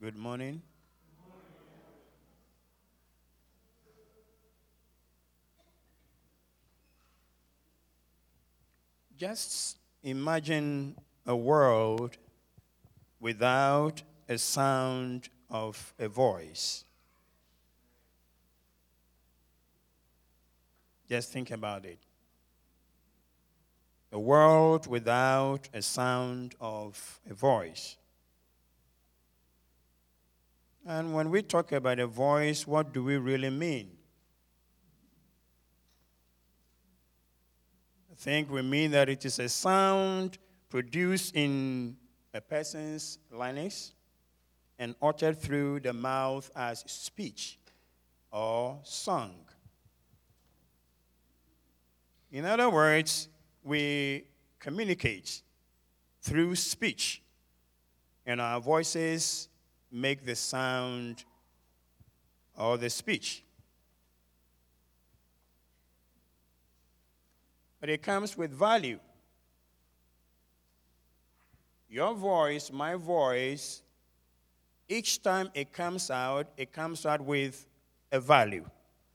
Good morning. Just imagine a world without a sound of a voice. Just think about it. A world without a sound of a voice. And when we talk about a voice, what do we really mean? I think we mean that it is a sound produced in a person's larynx and uttered through the mouth as speech or song. In other words, we communicate through speech, and our voices make the sound or the speech. But it comes with value. Your voice, my voice, each time it comes out with a value.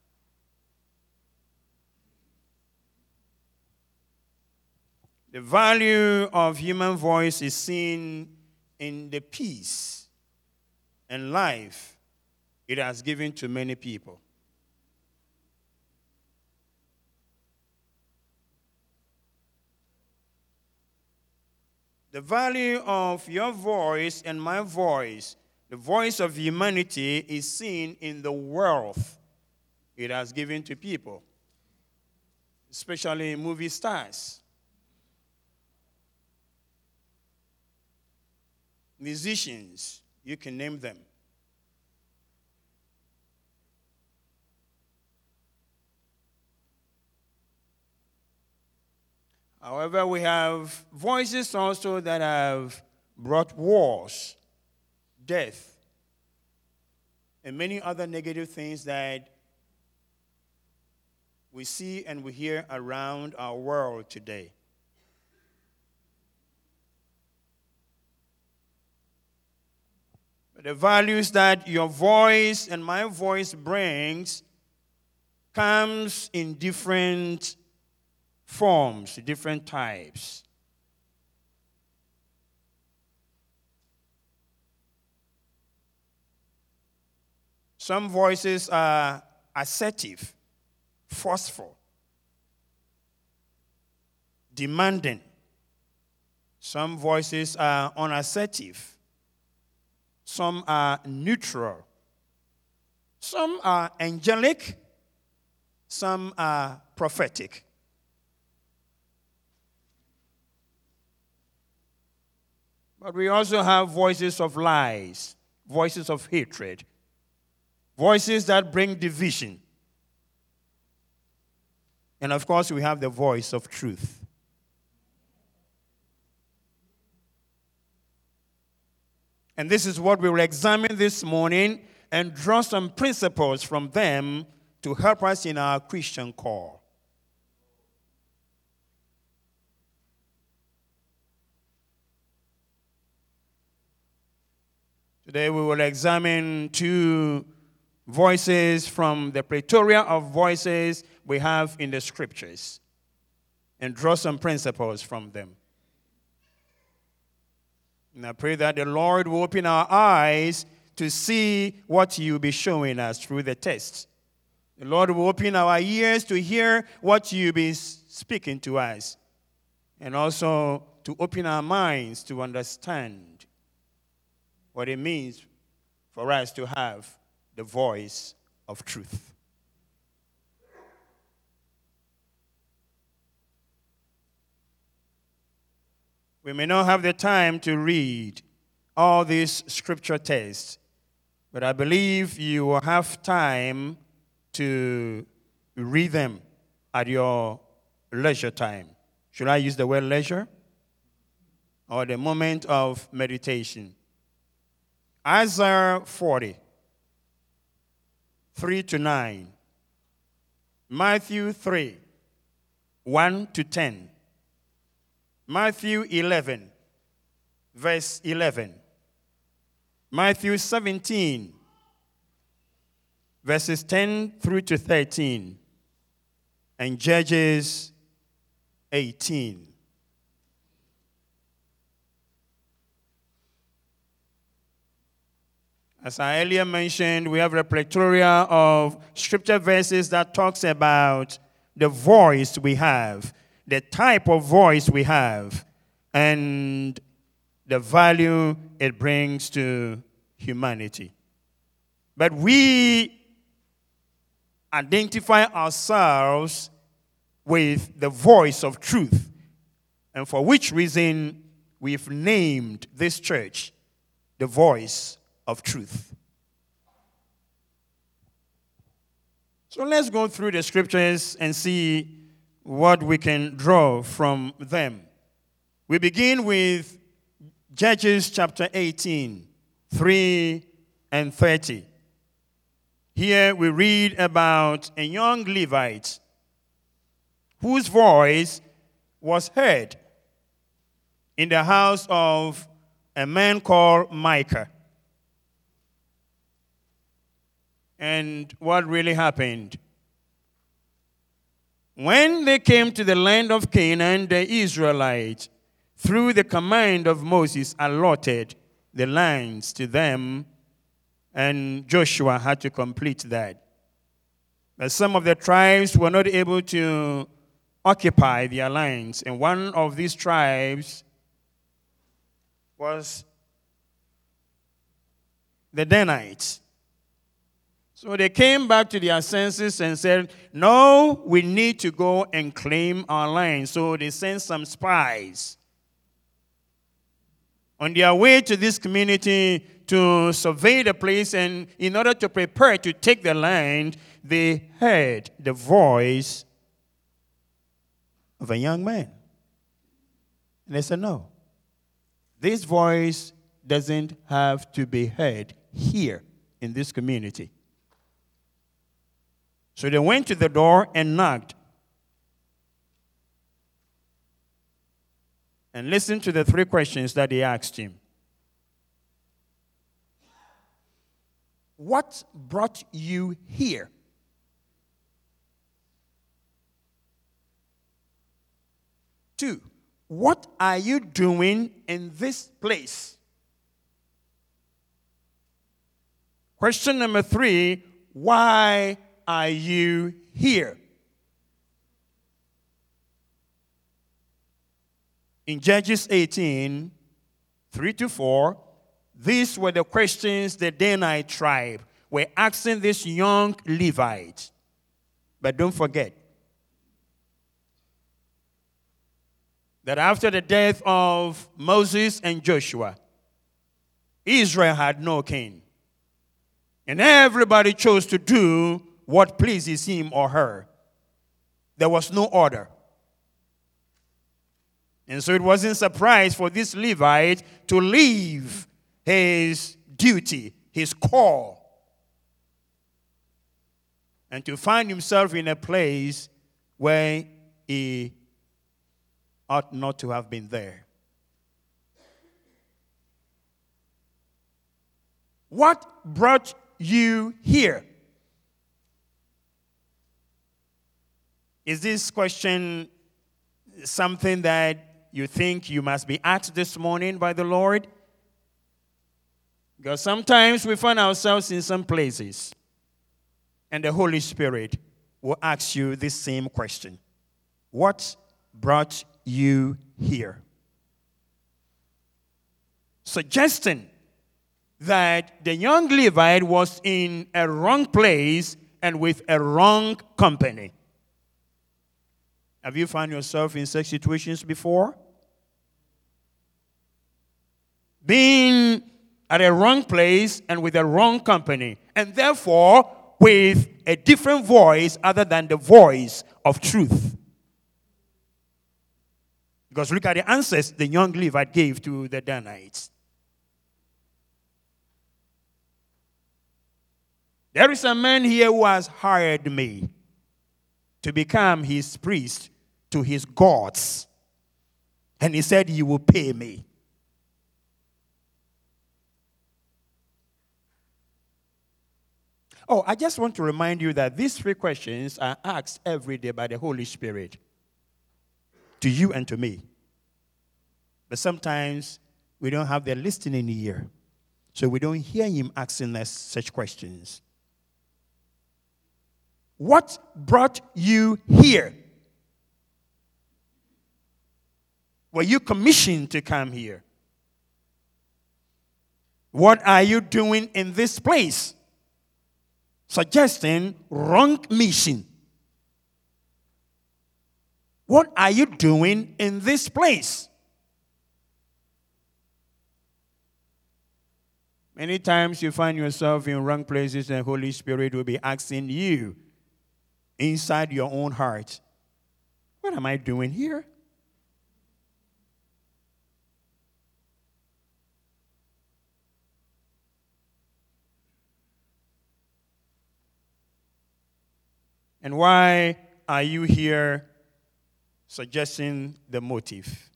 The value of human voice is seen in the peace and life it has given to many people. The value of your voice and my voice, the voice of humanity, is seen in the wealth it has given to people, especially movie stars, musicians, you can name them. However, we have voices also that have brought wars, death, and many other negative things that we see and we hear around our world today. But the values that your voice and my voice brings comes in different forms, different types. Some voices are assertive, forceful, demanding. Some voices are unassertive. Some are neutral. Some are angelic. Some are prophetic. But we also have voices of lies, voices of hatred, voices that bring division. And of course, we have the voice of truth. And this is what we will examine this morning and draw some principles from them to help us in our Christian call. Today we will examine two voices from the plethora of voices we have in the scriptures and draw some principles from them. And I pray that the Lord will open our eyes to see what He will be showing us through the text. The Lord will open our ears to hear what He will be speaking to us, and also to open our minds to understand what it means for us to have the voice of truth. We may not have the time to read all these scripture texts, but I believe you will have time to read them at your leisure time. Should I use the word leisure? Or the moment of meditation? Isaiah 40, 3-9. Matthew 3, 1-10. Matthew 11, verse 11. Matthew 17, verses 10 through to 13, and Judges 18. As I earlier mentioned, we have a plethora of scripture verses that talks about the voice we have, the type of voice we have, and the value it brings to humanity. But we identify ourselves with the voice of truth, and for which reason we've named this church the Voice of Truth. So let's go through the scriptures and see what we can draw from them. We begin with Judges chapter 18, 3 and 30. Here we read about a young Levite whose voice was heard in the house of a man called Micah. And what really happened? When they came to the land of Canaan, the Israelites, through the command of Moses, allotted the lands to them, and Joshua had to complete that. But some of the tribes were not able to occupy their lands, and one of these tribes was the Danites. So they came back to their senses and said, no, we need to go and claim our land. So they sent some spies on their way to this community to survey the place, and in order to prepare to take the land, they heard the voice of a young man. And they said, no, this voice doesn't have to be heard here in this community. So they went to the door and knocked. And listen to the three questions that they asked him. What brought you here? Two, what are you doing in this place? Question number three, why are you here? In Judges 18, 3 to 4, these were the questions the Danite tribe were asking this young Levite. But don't forget that after the death of Moses and Joshua, Israel had no king. And everybody chose to do what pleases him or her. There was no order. And so it wasn't a surprise for this Levite to leave his duty, his call, and to find himself in a place where he ought not to have been there. What brought you here? Is this question something that you think you must be asked this morning by the Lord? Because sometimes we find ourselves in some places, and the Holy Spirit will ask you this same question. What brought you here? Suggesting that the young Levite was in a wrong place and with a wrong company. Have you found yourself in such situations before? Being at a wrong place and with a wrong company, and therefore with a different voice other than the voice of truth. Because look at the answers the young Levite gave to the Danites. There is a man here who has hired me to become his priest to his gods. And he said he will pay me. Oh, I just want to remind you that these three questions are asked every day by the Holy Spirit to you and to me. But sometimes we don't have the listening ear, so we don't hear him asking us such questions. What brought you here? Were you commissioned to come here? What are you doing in this place? Suggesting wrong mission. What are you doing in this place? Many times you find yourself in wrong places and the Holy Spirit will be asking you inside your own heart, what am I doing here? And why are you here suggesting the motive?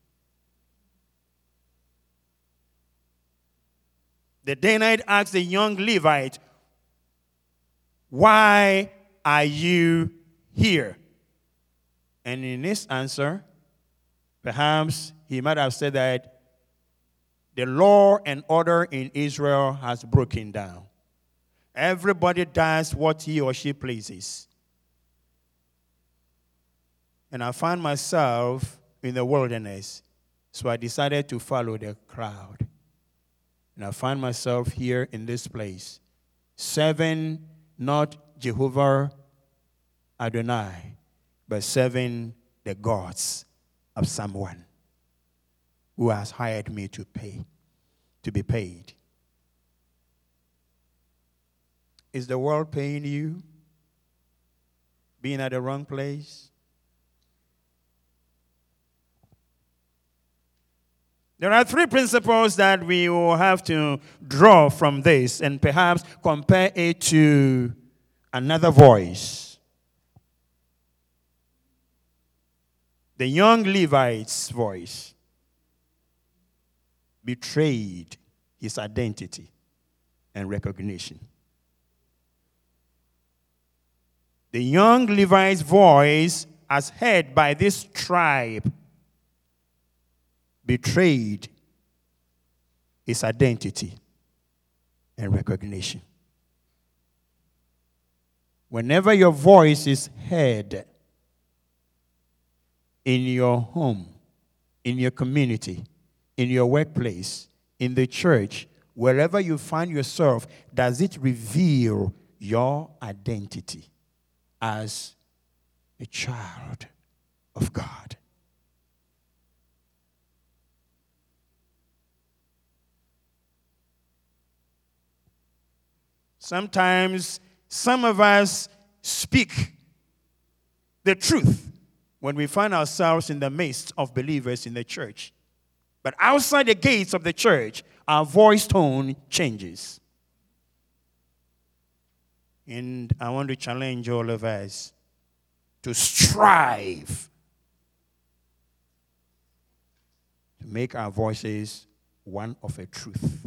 The Danite asked the young Levite, why are you here? And in his answer, perhaps he might have said that the law and order in Israel has broken down. Everybody does what he or she pleases. And I found myself in the wilderness, so I decided to follow the crowd. And I find myself here in this place, serving not Jehovah Adonai, but serving the gods of someone who has hired me to be paid. Is the world paying you? Being at the wrong place? There are three principles that we will have to draw from this and perhaps compare it to another voice. The young Levite's voice betrayed his identity and recognition. The young Levite's voice, as heard by this tribe, betrayed his identity and recognition. Whenever your voice is heard in your home, in your community, in your workplace, in the church, wherever you find yourself, does it reveal your identity as a child of God? Sometimes some of us speak the truth when we find ourselves in the midst of believers in the church. But outside the gates of the church, our voice tone changes. And I want to challenge all of us to strive to make our voices one of a truth.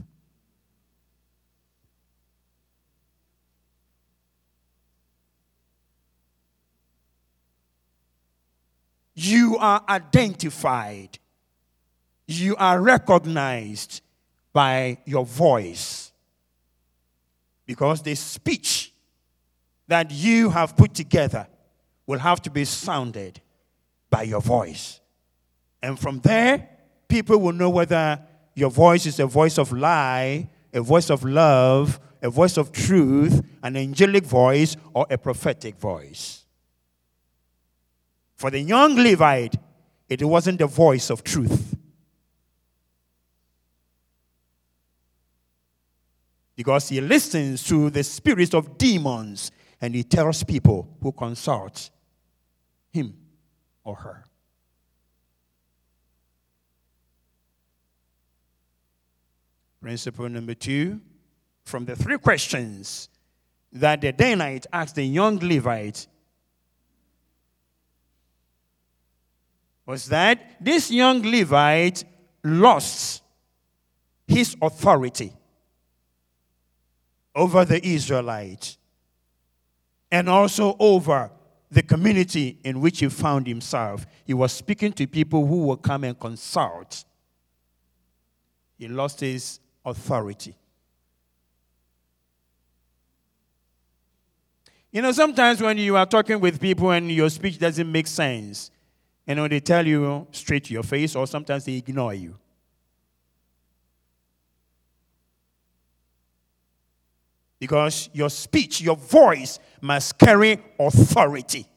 You are identified. You are recognized by your voice. Because the speech that you have put together will have to be sounded by your voice. And from there, people will know whether your voice is a voice of lie, a voice of love, a voice of truth, an angelic voice, or a prophetic voice. For the young Levite, it wasn't the voice of truth. Because he listens to the spirits of demons and he tells people who consult him or her. Principle number 2, from the 3 questions that the Danite asked the young Levite, was that this young Levite lost his authority over the Israelites and also over the community in which he found himself. He was speaking to people who would come and consult. He lost his authority. You know, sometimes when you are talking with people and your speech doesn't make sense, they tell you straight to your face, or sometimes they ignore you. Because your speech, your voice must carry authority.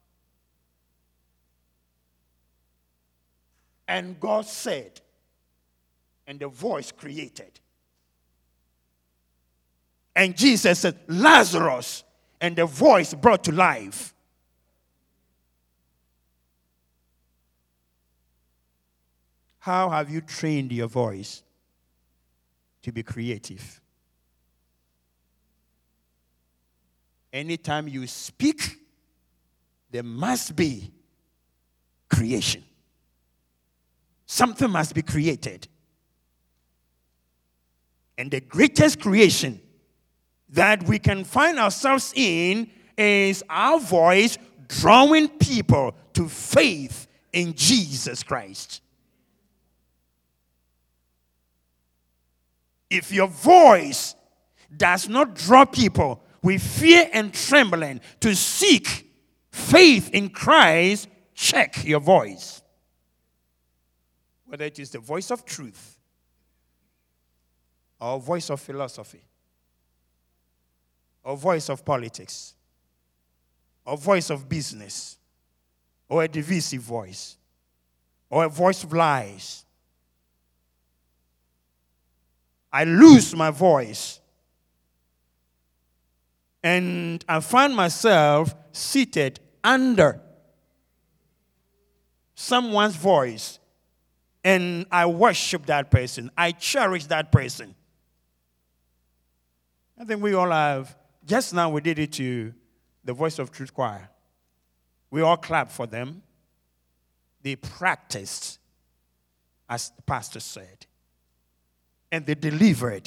And God said, and the voice created. And Jesus said, Lazarus, and the voice brought to life. How have you trained your voice to be creative? Anytime you speak, there must be creation. Something must be created. And the greatest creation that we can find ourselves in is our voice drawing people to faith in Jesus Christ. If your voice does not draw people with fear and trembling to seek faith in Christ, check your voice. Whether it is the voice of truth or voice of philosophy or voice of politics or voice of business or a divisive voice or a voice of lies. I lose my voice and I find myself seated under someone's voice, and I worship that person. I cherish that person. I think we all have. Just now we did it to the Voice of Truth Choir. We all clapped for them. They practiced, as the pastor said, and they delivered.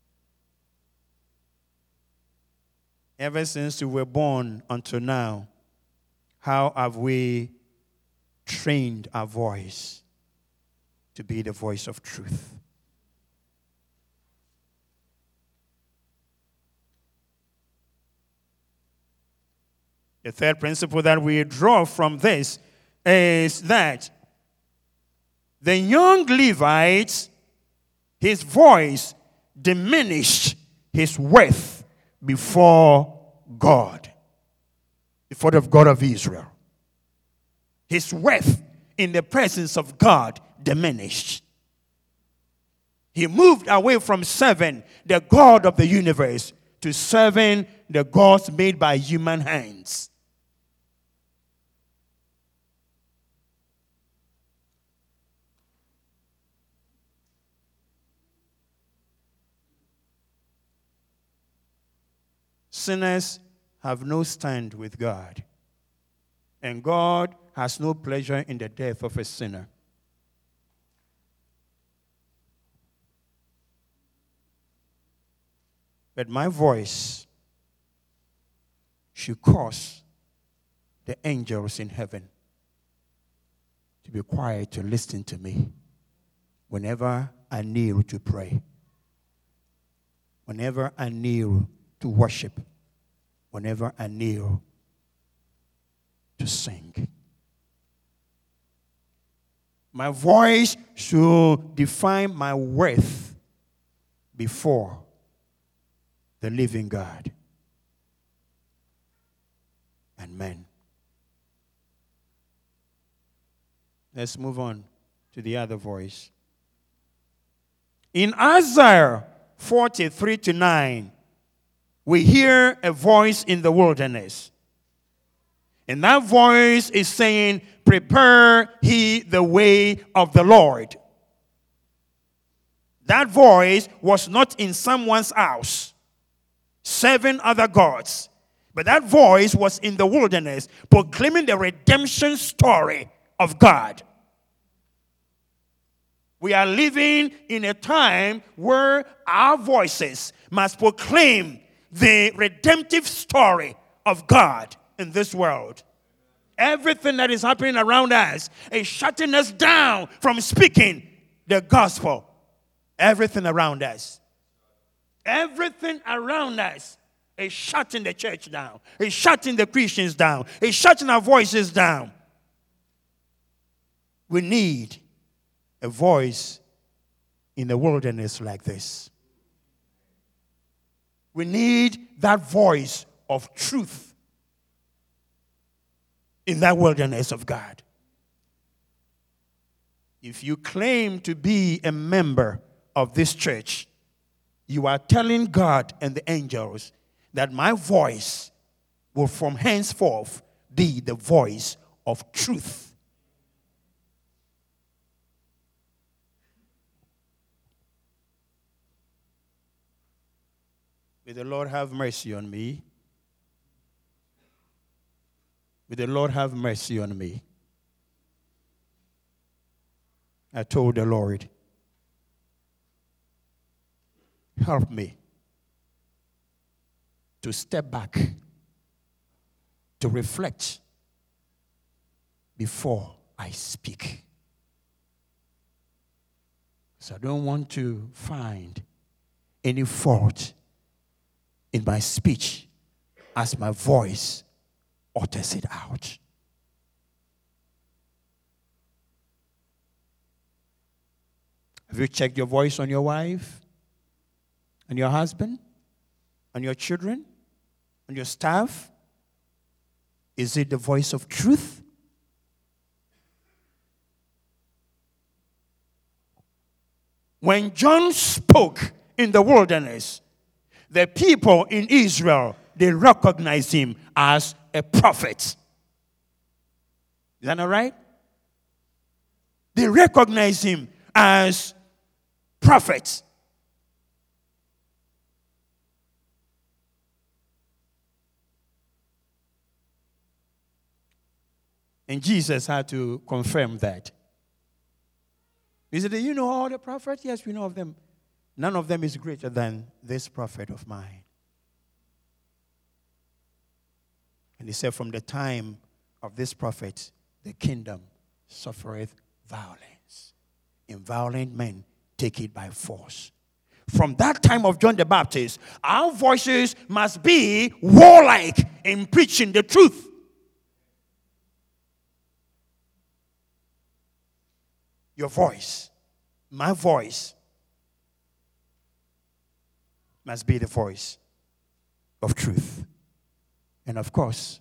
Ever since we were born until now, how have we trained our voice to be the voice of truth? The third principle that we draw from this is that the young Levite, his voice diminished his worth before God, before the God of Israel. His worth in the presence of God diminished. He moved away from serving the God of the universe to serving the gods made by human hands. Sinners have no stand with God, and God has no pleasure in the death of a sinner. But my voice should cause the angels in heaven to be quiet to listen to me whenever I kneel to pray, whenever I kneel to worship, whenever I kneel to sing. My voice should define my worth before the living God and men. Let's move on to the other voice. In Isaiah 43:9, we hear a voice in the wilderness. And that voice is saying, prepare ye the way of the Lord. That voice was not in someone's house, serving other gods. But that voice was in the wilderness, proclaiming the redemption story of God. We are living in a time where our voices must proclaim the redemptive story of God in this world. Everything that is happening around us is shutting us down from speaking the gospel. Everything around us. Everything around us is shutting the church down. It's shutting the Christians down. It's shutting our voices down. We need a voice in the wilderness like this. We need that voice of truth in that wilderness of God. If you claim to be a member of this church, you are telling God and the angels that my voice will from henceforth be the voice of truth. May the Lord have mercy on me. May the Lord have mercy on me. I told the Lord, help me to step back, to reflect before I speak. So I don't want to find any fault in my speech as my voice utters it out. Have you checked your voice on your wife, on your husband, on your children, on your staff? Is it the voice of truth? When John spoke in the wilderness, the people in Israel, they recognized him as a prophet. Is that not right? They recognized him as prophet. And Jesus had to confirm that. He said, do you know all the prophets? Yes, we know of them. None of them is greater than this prophet of mine. And he said, from the time of this prophet, the kingdom suffereth violence, and violent men take it by force. From that time of John the Baptist, our voices must be warlike in preaching the truth. Your voice, my voice, must be the voice of truth. And of course,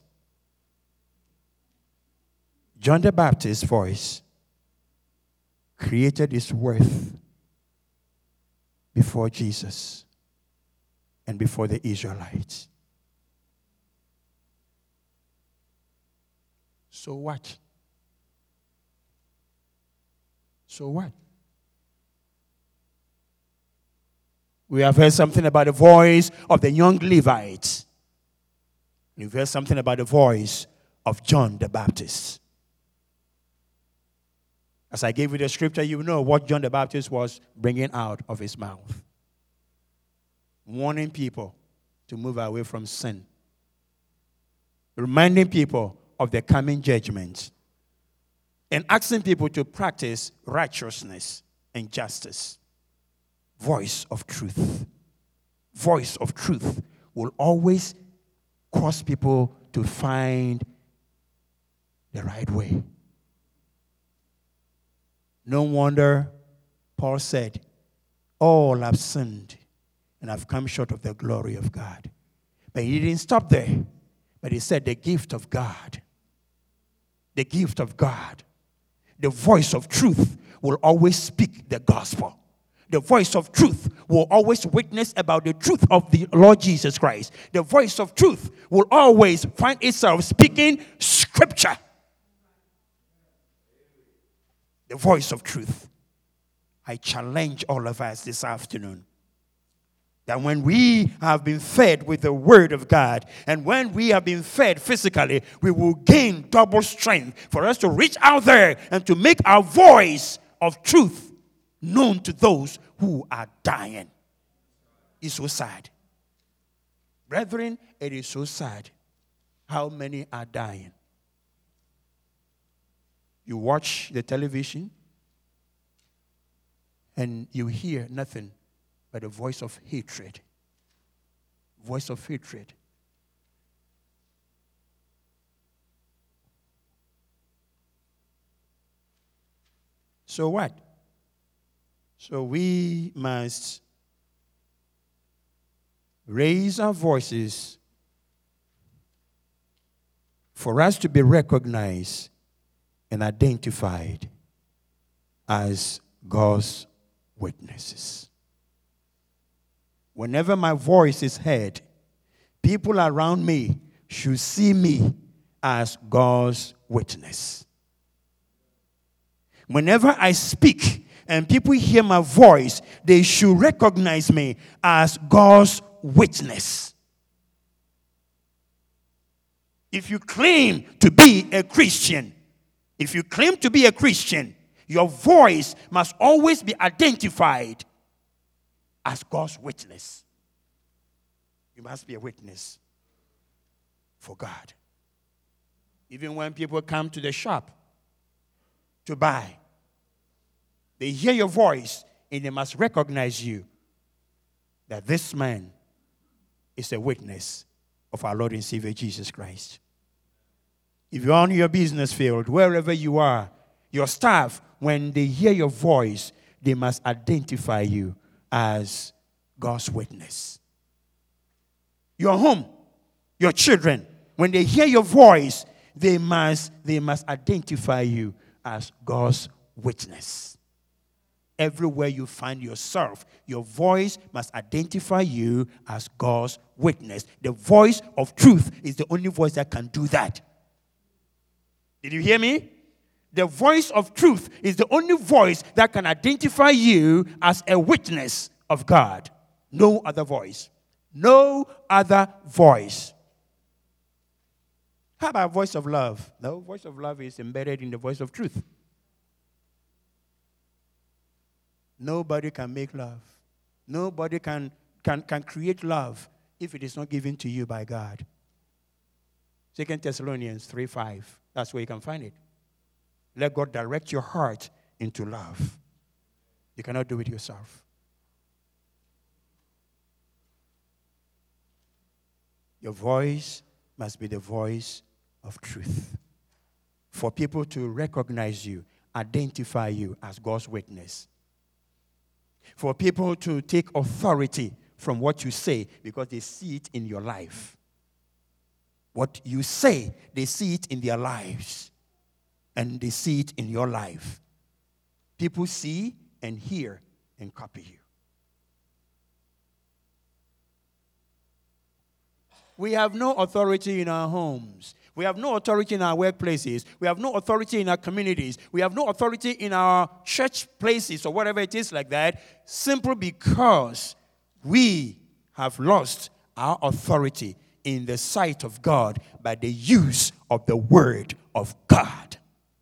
John the Baptist's voice created his worth before Jesus and before the Israelites. So what? So what? We have heard something about the voice of the young Levites. We've heard something about the voice of John the Baptist. As I gave you the scripture, you know what John the Baptist was bringing out of his mouth. Warning people to move away from sin. Reminding people of the coming judgment. And asking people to practice righteousness and justice. Voice of truth. Voice of truth will always cause people to find the right way. No wonder Paul said, all have sinned and have come short of the glory of God. But he didn't stop there. But he said the gift of God. The gift of God. The voice of truth will always speak the gospel. The voice of truth will always witness about the truth of the Lord Jesus Christ. The voice of truth will always find itself speaking scripture. The voice of truth. I challenge all of us this afternoon that when we have been fed with the word of God, and when we have been fed physically, we will gain double strength for us to reach out there and to make our voice of truth known to those who are dying. It's so sad. Brethren, it is so sad How many are dying? You watch the television and you hear nothing but a voice of hatred. Voice of hatred. So what? So we must raise our voices for us to be recognized and identified as God's witnesses. Whenever my voice is heard, people around me should see me as God's witness. Whenever I speak and people hear my voice, they should recognize me as God's witness. If you claim to be a Christian, your voice must always be identified as God's witness. You must be a witness for God. Even when people come to the shop to buy, they hear your voice and they must recognize you that this man is a witness of our Lord and Savior Jesus Christ. If you're on your business field, wherever you are, your staff, when they hear your voice, they must identify you as God's witness. Your home, your children, when they hear your voice, they must identify you as God's witness. Everywhere you find yourself, your voice must identify you as God's witness. The voice of truth is the only voice that can do that. Did you hear me? The voice of truth is the only voice that can identify you as a witness of God. No other voice. No other voice. How about voice of love? No, voice of love is embedded in the voice of truth. Nobody can make love. Nobody can create love if it is not given to you by God. 2 Thessalonians 3:5. That's where you can find it. Let God direct your heart into love. You cannot do it yourself. Your voice must be the voice of truth. For people to recognize you, identify you as God's witness. For people to take authority from what you say because they see it in your life. What you say, they see it in their lives. And they see it in your life. People see and hear and copy you. We have no authority in our homes. We have no authority in our workplaces. We have no authority in our communities. We have no authority in our church places or whatever it is like that, simply because we have lost our authority in the sight of God by the use of the word of God.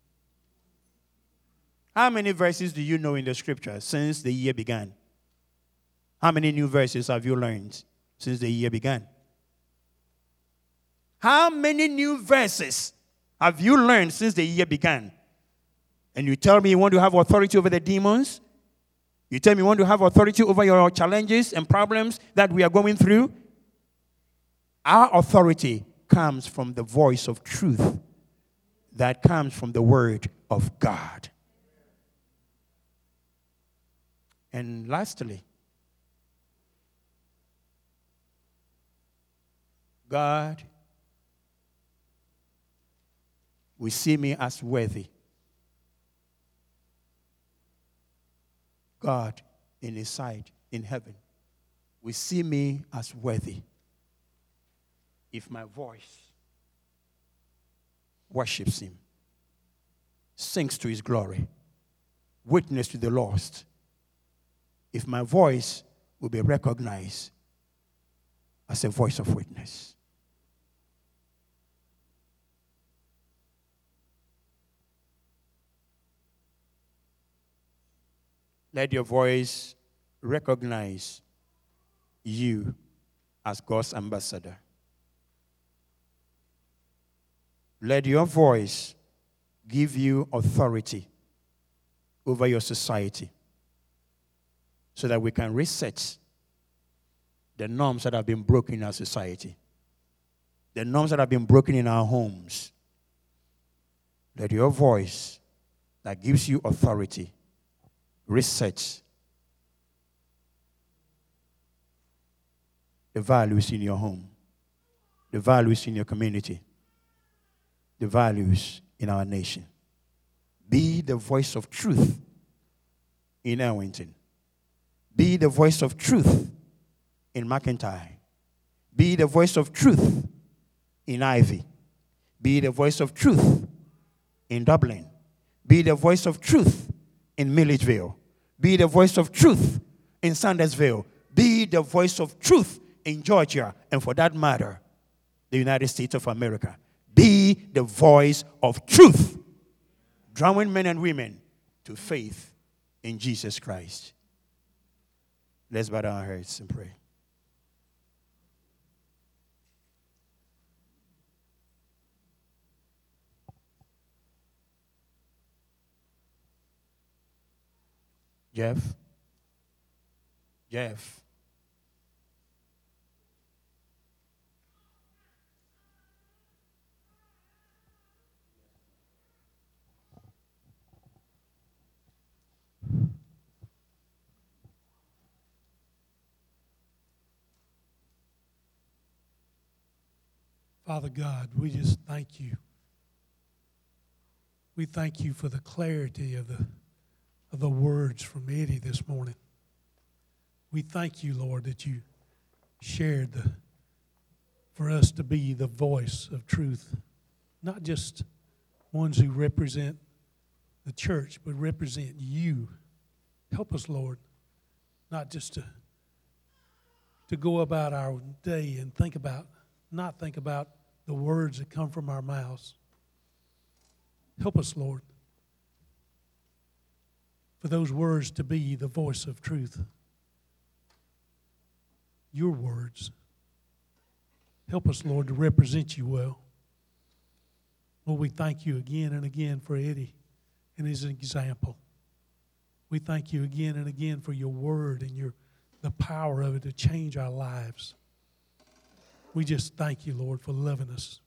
How many verses do you know in the scripture since the year began? How many new verses have you learned since the year began? How many new verses have you learned since the year began? And you tell me you want to have authority over the demons? You tell me you want to have authority over your challenges and problems that we are going through? Our authority comes from the voice of truth that comes from the word of God. And lastly, God will see me as worthy. God, in his sight, in heaven, will see me as worthy if my voice worships him, sings to his glory, witness to the lost. If my voice will be recognized as a voice of witness. Let your voice recognize you as God's ambassador. Let your voice give you authority over your society so that we can reset the norms that have been broken in our society, the norms that have been broken in our homes. Let your voice that gives you authority reset the values in your home, the values in your community, the values in our nation. Be the voice of truth in Ellington. Be the voice of truth in McIntyre. Be the voice of truth in Ivy. Be the voice of truth in Dublin. Be the voice of truth in Milledgeville. Be the voice of truth in Sandersville. Be the voice of truth in Georgia, and for that matter, the United States of America. Be the voice of truth, drawing men and women to faith in Jesus Christ. Let's bow down our heads and pray. Jeff? Father God, we just thank you. We thank you for the clarity of the words from Eddie this morning. We thank you, Lord, that you shared for us to be the voice of truth, not just ones who represent the church, but represent you. Help us, Lord, not just to go about our day and not think about the words that come from our mouths. Help us, Lord, for those words to be the voice of truth. Your words. Help us, Lord, to represent you well. Lord, we thank you again and again for Eddie and his example. We thank you again and again for your word and the power of it to change our lives. We just thank you, Lord, for loving us.